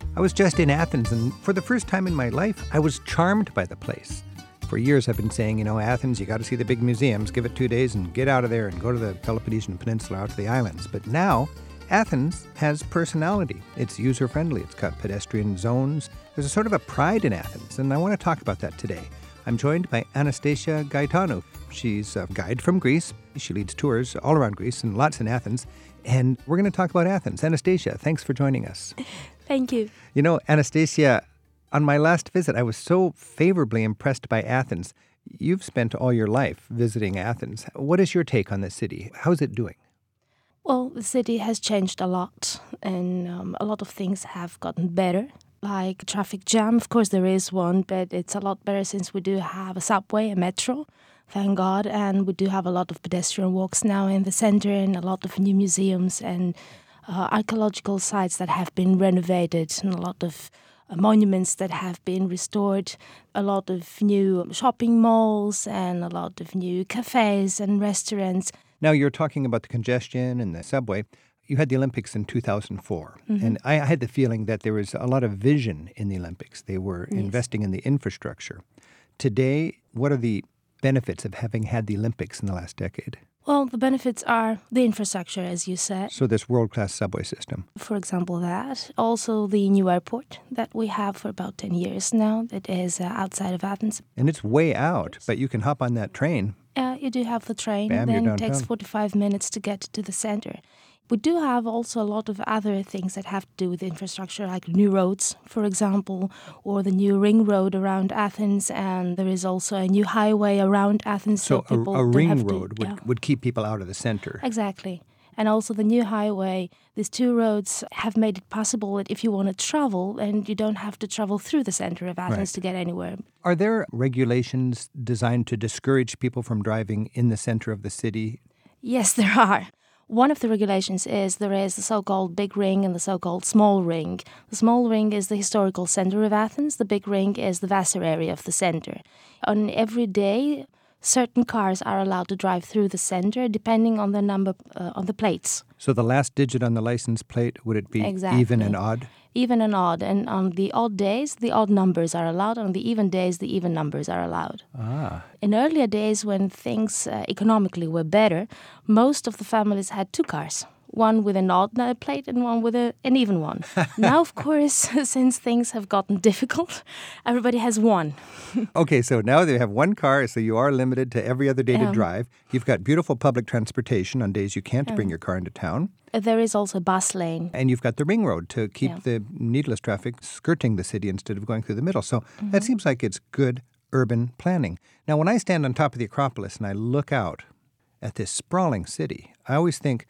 I was just in Athens, and for the first time in my life, I was charmed by the place. For years, I've been saying, Athens, you got to see the big museums, give it 2 days and get out of there and go to the Peloponnesian Peninsula, out to the islands. But now, Athens has personality. It's user-friendly. It's got pedestrian zones. There's a sort of a pride in Athens, and I want to talk about that today. I'm joined by Anastasia Gaetanou. She's a guide from Greece. She leads tours all around Greece and lots in Athens. And we're going to talk about Athens. Anastasia, thanks for joining us. Thank you. Anastasia, on my last visit, I was so favorably impressed by Athens. You've spent all your life visiting Athens. What is your take on the city? How's it doing? Well, the city has changed a lot, and a lot of things have gotten better. Like traffic jam, of course there is one, but it's a lot better since we do have a subway, a metro, thank God, and we do have a lot of pedestrian walks now in the center and a lot of new museums and archaeological sites that have been renovated and a lot of monuments that have been restored, a lot of new shopping malls and a lot of new cafes and restaurants. Now you're talking about the congestion and the subway. You had the Olympics in 2004, and I had the feeling that there was a lot of vision in the Olympics. They were investing in the infrastructure. Today, what are the benefits of having had the Olympics in the last decade? Well, the benefits are the infrastructure, as you said. So this world-class subway system. For example, that. Also the new airport that we have for about 10 years now that is outside of Athens. And it's way out, but you can hop on that train. You do have the train. Bam, then you're it takes 45 minutes to get to the center. We do have also a lot of other things that have to do with infrastructure, like new roads, for example, or the new ring road around Athens, and there is also a new highway around Athens. So a ring road would keep people out of the center. Exactly. And also the new highway, these two roads have made it possible that if you want to travel, and you don't have to travel through the center of Athens to get anywhere. Are there regulations designed to discourage people from driving in the center of the city? Yes, there are. One of the regulations is there is the so-called big ring and the so-called small ring. The small ring is the historical center of Athens. The big ring is the vassar area of the center. On every day, certain cars are allowed to drive through the center depending on the number on the plates. So the last digit on the license plate, would it be even and odd? Even and odd. And on the odd days, the odd numbers are allowed. On the even days, the even numbers are allowed. In earlier days, when things economically were better, most of the families had two cars. One with an odd plate and one with an even one. Now, of course, since things have gotten difficult, everybody has one. Okay, so now they have one car, so you are limited to every other day to drive. You've got beautiful public transportation on days you can't bring your car into town. There is also a bus lane. And you've got the ring road to keep the needless traffic skirting the city instead of going through the middle. So that seems like it's good urban planning. Now, when I stand on top of the Acropolis and I look out at this sprawling city, I always think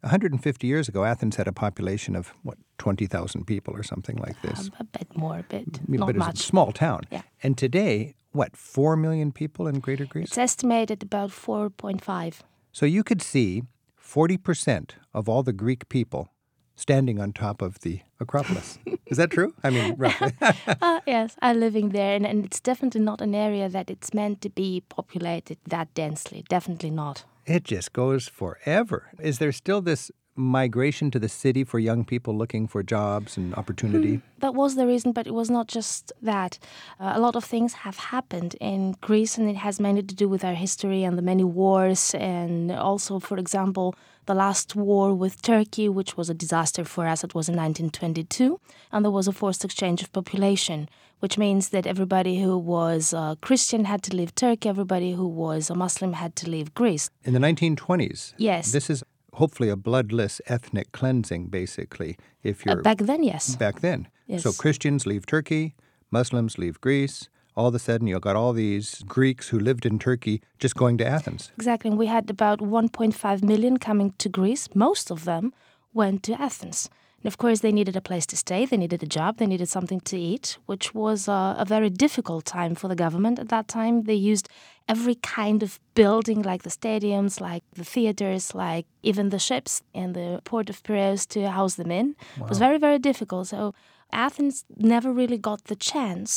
150 years ago, Athens had a population of, 20,000 people or something like this? A bit more, but not much. It's a small town. Yeah. And today, 4 million people in Greater Greece? It's estimated about 4.5. So you could see 40% of all the Greek people standing on top of the Acropolis. Is that true? I mean, roughly. Yes, I'm living there, and it's definitely not an area that it's meant to be populated that densely. Definitely not. It just goes forever. Is there still this migration to the city for young people looking for jobs and opportunity? That was the reason, but it was not just that. A lot of things have happened in Greece, and it has mainly to do with our history and the many wars, and also, for example, the last war with Turkey, which was a disaster for us. It was in 1922, and there was a forced exchange of population, which means that everybody who was a Christian had to leave Turkey, everybody who was a Muslim had to leave Greece. In the 1920s? Yes. This is hopefully a bloodless ethnic cleansing, basically, if you're... Back then, yes. Back then. Yes. So Christians leave Turkey, Muslims leave Greece. All of a sudden, you've got all these Greeks who lived in Turkey just going to Athens. Exactly. And we had about 1.5 million coming to Greece. Most of them went to Athens. And of course, they needed a place to stay, they needed a job, they needed something to eat, which was a very difficult time for the government at that time. They used every kind of building, like the stadiums, like the theaters, like even the ships in the port of Piraeus to house them in. Wow. It was very, very difficult. So Athens never really got the chance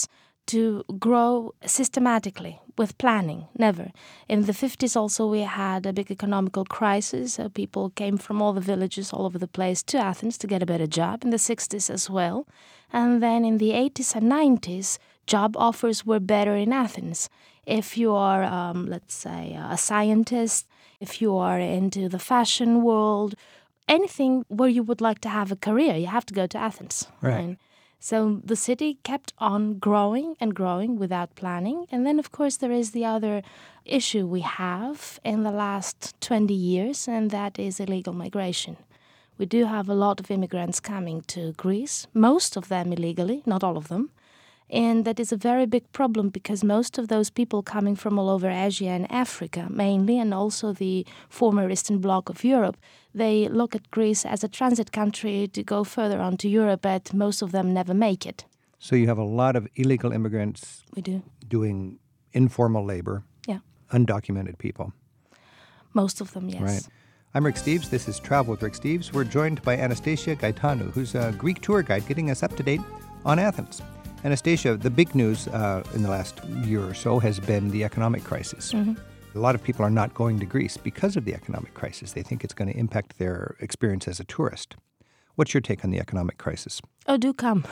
to grow systematically with planning, never. In the 50s also we had a big economical crisis. So people came from all the villages all over the place to Athens to get a better job, in the 60s as well. And then in the 80s and 90s, job offers were better in Athens. If you are, let's say, a scientist, if you are into the fashion world, anything where you would like to have a career, you have to go to Athens. Right. So the city kept on growing and growing without planning. And then, of course, there is the other issue we have in the last 20 years, and that is illegal migration. We do have a lot of immigrants coming to Greece, most of them illegally, not all of them. And that is a very big problem because most of those people coming from all over Asia and Africa mainly, and also the former Eastern Bloc of Europe, they look at Greece as a transit country to go further on to Europe, but most of them never make it. So you have a lot of illegal immigrants We do. doing informal labor, Yeah. undocumented people. Most of them, yes. Right. I'm Rick Steves. This is Travel with Rick Steves. We're joined by Anastasia Gaetanou, who's a Greek tour guide getting us up to date on Athens. Anastasia, the big news in the last year or so has been the economic crisis. Mm-hmm. A lot of people are not going to Greece because of the economic crisis. They think it's going to impact their experience as a tourist. What's your take on the economic crisis? Oh, do come.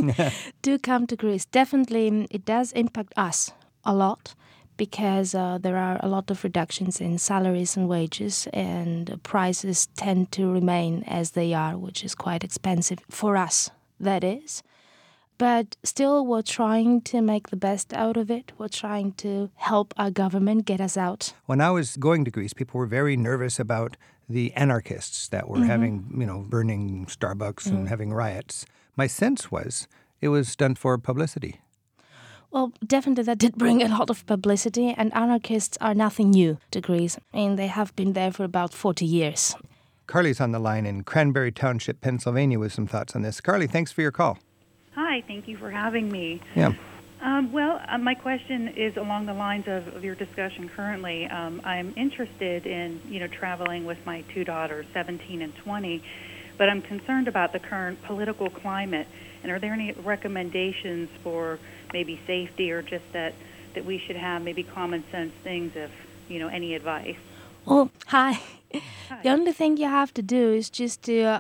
Do come to Greece. Definitely, it does impact us a lot because there are a lot of reductions in salaries and wages, and prices tend to remain as they are, which is quite expensive for us, that is. But still, we're trying to make the best out of it. We're trying to help our government get us out. When I was going to Greece, people were very nervous about the anarchists that were having, burning Starbucks and having riots. My sense was it was done for publicity. Well, definitely that did bring a lot of publicity, and anarchists are nothing new to Greece. I mean, they have been there for about 40 years. Carly's on the line in Cranberry Township, Pennsylvania, with some thoughts on this. Carly, thanks for your call. Hi, thank you for having me. Yeah. My question is along the lines of your discussion currently. I'm interested in, traveling with my two daughters, 17 and 20, but I'm concerned about the current political climate. And are there any recommendations for maybe safety or just that we should have maybe common sense things, if, any advice? Oh, hi. The only thing you have to do is just to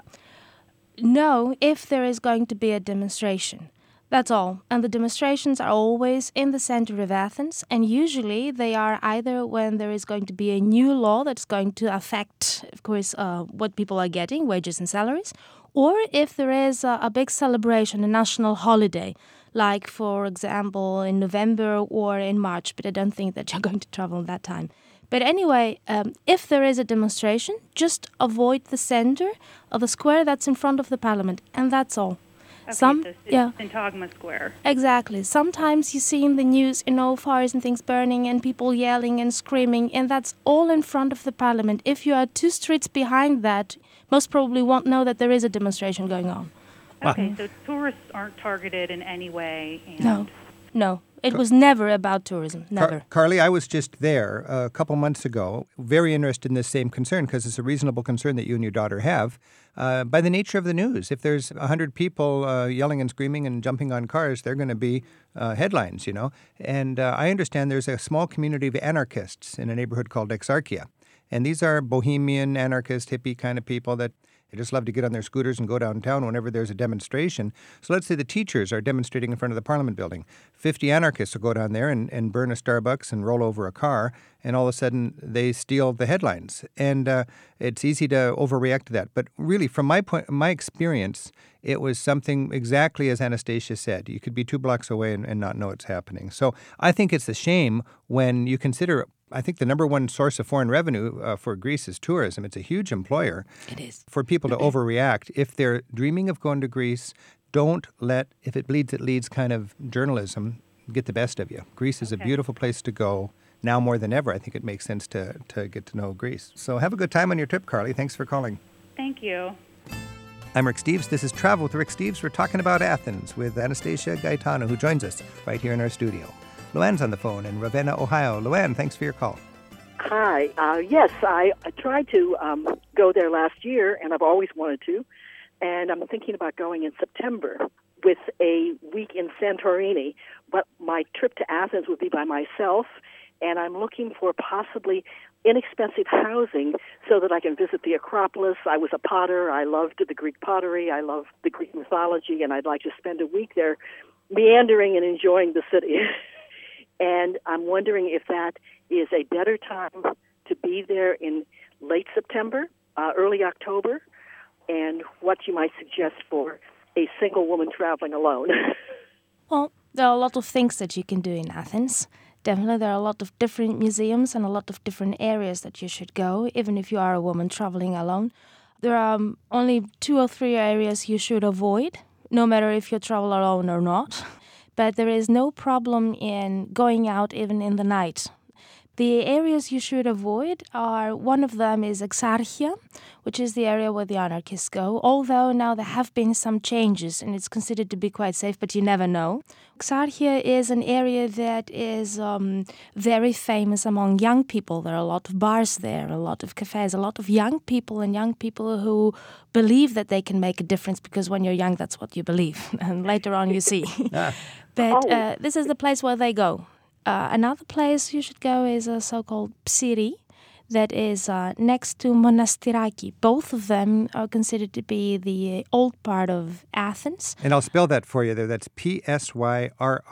know if there is going to be a demonstration. That's all. And the demonstrations are always in the center of Athens, and usually they are either when there is going to be a new law that's going to affect, of course, what people are getting, wages and salaries, or if there is a big celebration, a national holiday, like, for example, in November or in March, but I don't think that you're going to travel at that time. But anyway, if there is a demonstration, just avoid the center of the square that's in front of the parliament, and that's all. Okay, so Syntagma Square. Exactly. Sometimes you see in the news, fires and things burning and people yelling and screaming, and that's all in front of the parliament. If you are 2 streets behind that, most probably won't know that there is a demonstration going on. Okay, so tourists aren't targeted in any way? And No. It was never about tourism, never. Carly, I was just there a couple months ago, very interested in this same concern because it's a reasonable concern that you and your daughter have by the nature of the news. If there's 100 people yelling and screaming and jumping on cars, they're going to be headlines, And I understand there's a small community of anarchists in a neighborhood called Exarchia. And these are bohemian, anarchist, hippie kind of people that they just love to get on their scooters and go downtown whenever there's a demonstration. So let's say the teachers are demonstrating in front of the Parliament building. 50 anarchists will go down there and burn a Starbucks and roll over a car, and all of a sudden they steal the headlines. And it's easy to overreact to that. But really, from my experience, it was something exactly as Anastasia said. You could be 2 blocks away and not know it's happening. So I think it's a shame when you consider, I think the number one source of foreign revenue for Greece is tourism. It's a huge employer. It is. For people to overreact. If they're dreaming of going to Greece, don't let, if it bleeds, it leads kind of journalism get the best of you. Greece is a beautiful place to go. Now more than ever, I think it makes sense to get to know Greece. So have a good time on your trip, Carly. Thanks for calling. Thank you. I'm Rick Steves. This is Travel with Rick Steves. We're talking about Athens with Anastasia Gaetanou, who joins us right here in our studio. Luann's on the phone in Ravenna, Ohio. Luann, thanks for your call. Hi. Yes, I tried to go there last year, and I've always wanted to, and I'm thinking about going in September. with a week in Santorini, but my trip to Athens would be by myself, and I'm looking for possibly inexpensive housing so that I can visit the Acropolis. I was a potter. I loved the Greek pottery. I loved the Greek mythology, and I'd like to spend a week there meandering and enjoying the city. And I'm wondering if that is a better time to be there in late September, early October, and what you might suggest for a single woman traveling alone. Well, there are a lot of things that you can do in Athens. Definitely, there are a lot of different museums and a lot of different areas that you should go, even if you are a woman traveling alone. There are only 2 or 3 areas you should avoid, no matter if you travel alone or not. But there is no problem in going out even in the night. The areas you should avoid are, one of them is Exarchia, which is the area where the anarchists go, although now there have been some changes and it's considered to be quite safe, but you never know. Exarchia is an area that is very famous among young people. There are a lot of bars there, a lot of cafes, a lot of young people and young people who believe that they can make a difference because when you're young, that's what you believe. And later on you see. But this is the place where they go. Another place you should go is a so-called Psyri that is next to Monastiraki. Both of them are considered to be the old part of Athens. And I'll spell that for you there. That's Psyrri.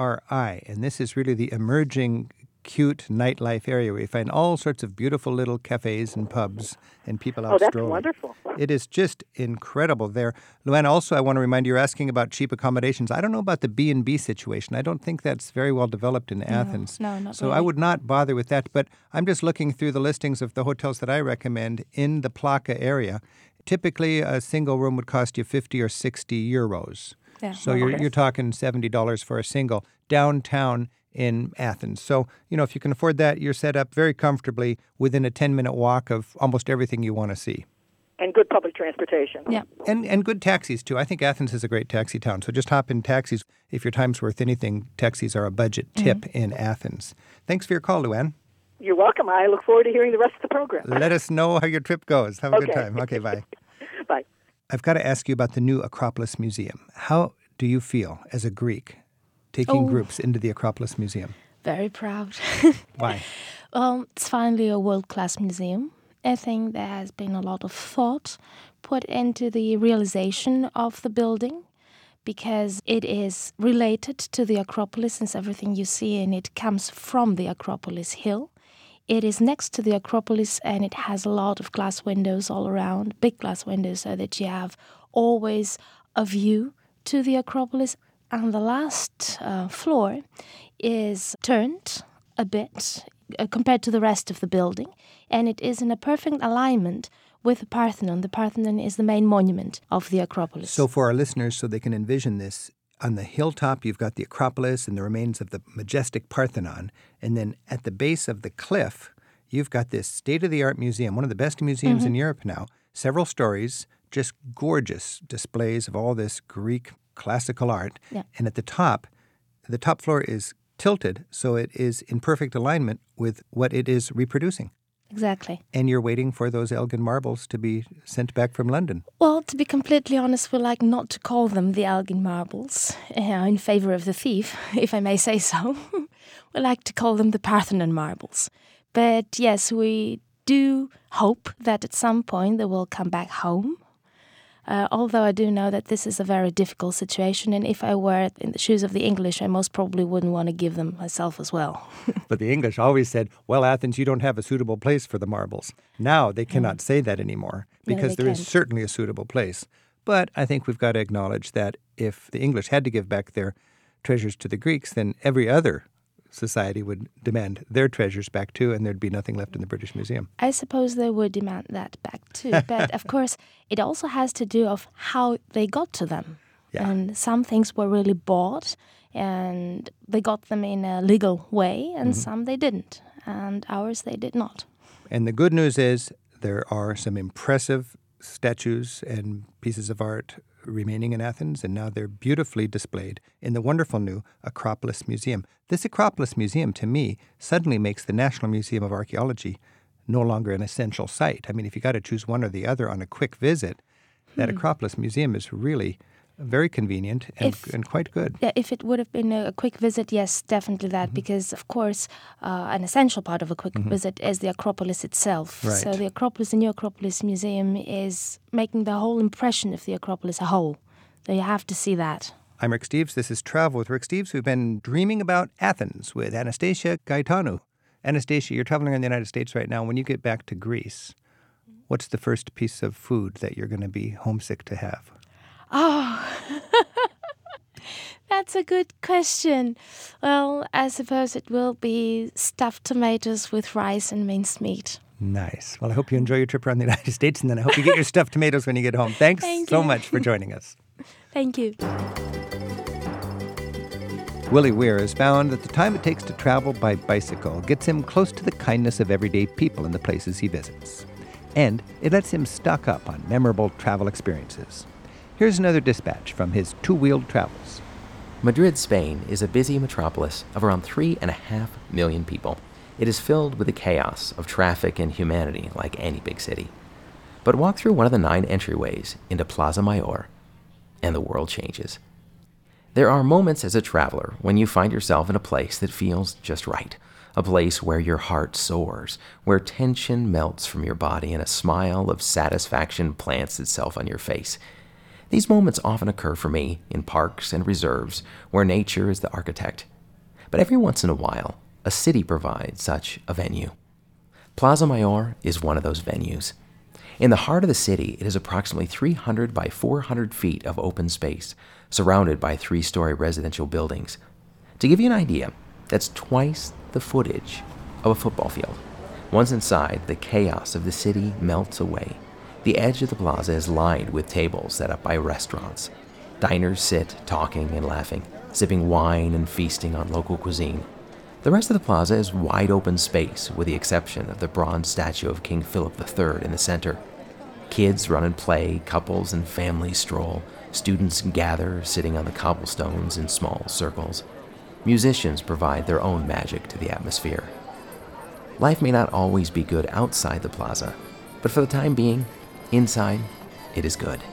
And this is really the emerging, cute nightlife area where you find all sorts of beautiful little cafes and pubs and people out strolling. Oh, that's wonderful. It is just incredible there. Luann, also I want to remind you, you're asking about cheap accommodations. I don't know about the B&B situation. I don't think that's very well developed in Athens. No, not So really. I would not bother with that. But I'm just looking through the listings of the hotels that I recommend in the Plaka area. Typically, a single room would cost you 50 or 60 euros. Yeah. So you're talking $70 for a single downtown in Athens. So, if you can afford that, you're set up very comfortably within a 10-minute walk of almost everything you want to see. And good public transportation. Yeah. And good taxis, too. I think Athens is a great taxi town. So just hop in taxis. If your time's worth anything, taxis are a budget tip in Athens. Thanks for your call, Luann. You're welcome. I look forward to hearing the rest of the program. Let us know how your trip goes. Have a good Okay. time. Okay, bye. Bye. I've got to ask you about the new Acropolis Museum. How do you feel as a Greek taking groups into the Acropolis Museum? Very proud. Why? Well, it's finally a world-class museum. I think there has been a lot of thought put into the realization of the building because it is related to the Acropolis, since everything you see in it comes from the Acropolis Hill. It is next to the Acropolis and it has a lot of glass windows all around, big glass windows, so that you have always a view to the Acropolis. And the last floor is turned a bit compared to the rest of the building, and it is in a perfect alignment with the Parthenon. The Parthenon is the main monument of the Acropolis. So for our listeners, so they can envision this, on the hilltop you've got the Acropolis and the remains of the majestic Parthenon, and then at the base of the cliff, you've got this state-of-the-art museum, one of the best museums in Europe now, several stories, just gorgeous displays of all this Greek classical art. Yeah. And at the top floor is tilted, so it is in perfect alignment with what it is reproducing. Exactly. And you're waiting for those Elgin marbles to be sent back from London. Well, to be completely honest, we like not to call them the Elgin marbles, in favor of the thief, if I may say so. We like to call them the Parthenon marbles. But yes, we do hope that at some point they will come back home. Although I do know that this is a very difficult situation, and if I were in the shoes of the English, I most probably wouldn't want to give them myself as well. But the English always said, well, Athens, you don't have a suitable place for the marbles. Now they cannot say that anymore because they there is can't. certainly a suitable place. But I think we've got to acknowledge that if the English had to give back their treasures to the Greeks, then every other society would demand their treasures back too, and there'd be nothing left in the British Museum. I suppose they would demand that back too. But of course, it also has to do of how they got to them. Yeah. And some things were really bought and they got them in a legal way, and some they didn't. And ours they did not. And the good news is there are some impressive statues and pieces of art remaining in Athens, and now they're beautifully displayed in the wonderful new Acropolis Museum. This Acropolis Museum, to me, suddenly makes the National Museum of Archaeology no longer an essential site. I mean, if you got to choose one or the other on a quick visit, that Acropolis Museum is really very convenient and quite good. Yeah, if it would have been a quick visit, yes, definitely that, because, of course, an essential part of a quick visit is the Acropolis itself. Right. So the Acropolis, the New Acropolis Museum, is making the whole impression of the Acropolis a whole. So you have to see that. I'm Rick Steves. This is Travel with Rick Steves. We've been dreaming about Athens with Anastasia Gaetanou. Anastasia, you're traveling in the United States right now. When you get back to Greece, what's the first piece of food that you're going to be homesick to have? Oh, that's a good question. Well, I suppose it will be stuffed tomatoes with rice and minced meat. Nice. Well, I hope you enjoy your trip around the United States, and then I hope you get your stuffed tomatoes when you get home. Thanks so much for joining us. Thank you. Willie Weir has found that the time it takes to travel by bicycle gets him close to the kindness of everyday people in the places he visits. And it lets him stock up on memorable travel experiences. Here's another dispatch from his two-wheeled travels. Madrid, Spain is a busy metropolis of around 3.5 million people. It is filled with the chaos of traffic and humanity like any big city. But walk through one of the 9 entryways into Plaza Mayor, and the world changes. There are moments as a traveler when you find yourself in a place that feels just right, a place where your heart soars, where tension melts from your body and a smile of satisfaction plants itself on your face. These moments often occur for me in parks and reserves where nature is the architect. But every once in a while, a city provides such a venue. Plaza Mayor is one of those venues. In the heart of the city, it is approximately 300 by 400 feet of open space, surrounded by 3-story residential buildings. To give you an idea, that's twice the footage of a football field. Once inside, the chaos of the city melts away. The edge of the plaza is lined with tables set up by restaurants. Diners sit, talking and laughing, sipping wine and feasting on local cuisine. The rest of the plaza is wide open space, with the exception of the bronze statue of King Philip III in the center. Kids run and play, couples and families stroll, students gather, sitting on the cobblestones in small circles. Musicians provide their own magic to the atmosphere. Life may not always be good outside the plaza, but for the time being, inside, it is good.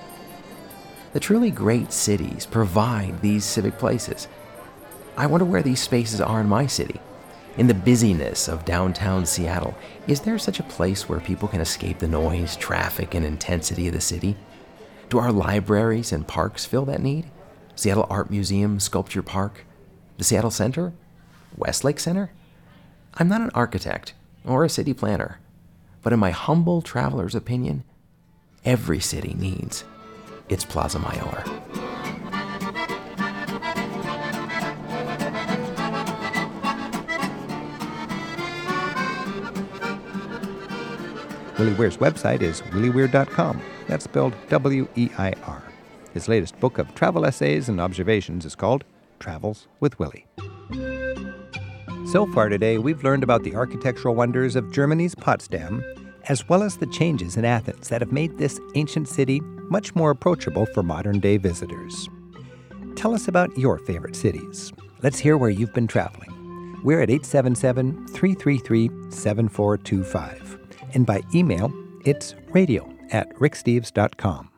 The truly great cities provide these civic places. I wonder where these spaces are in my city. In the busyness of downtown Seattle, is there such a place where people can escape the noise, traffic, and intensity of the city? Do our libraries and parks fill that need? Seattle Art Museum, Sculpture Park, the Seattle Center, Westlake Center? I'm not an architect or a city planner, but in my humble traveler's opinion, every city needs its Plaza Mayor. Willie Weir's website is willieweir.com. That's spelled W-E-I-R. His latest book of travel essays and observations is called Travels with Willie. So far today, we've learned about the architectural wonders of Germany's Potsdam, as well as the changes in Athens that have made this ancient city much more approachable for modern-day visitors. Tell us about your favorite cities. Let's hear where you've been traveling. We're at 877-333-7425. And by email, it's radio@ricksteves.com.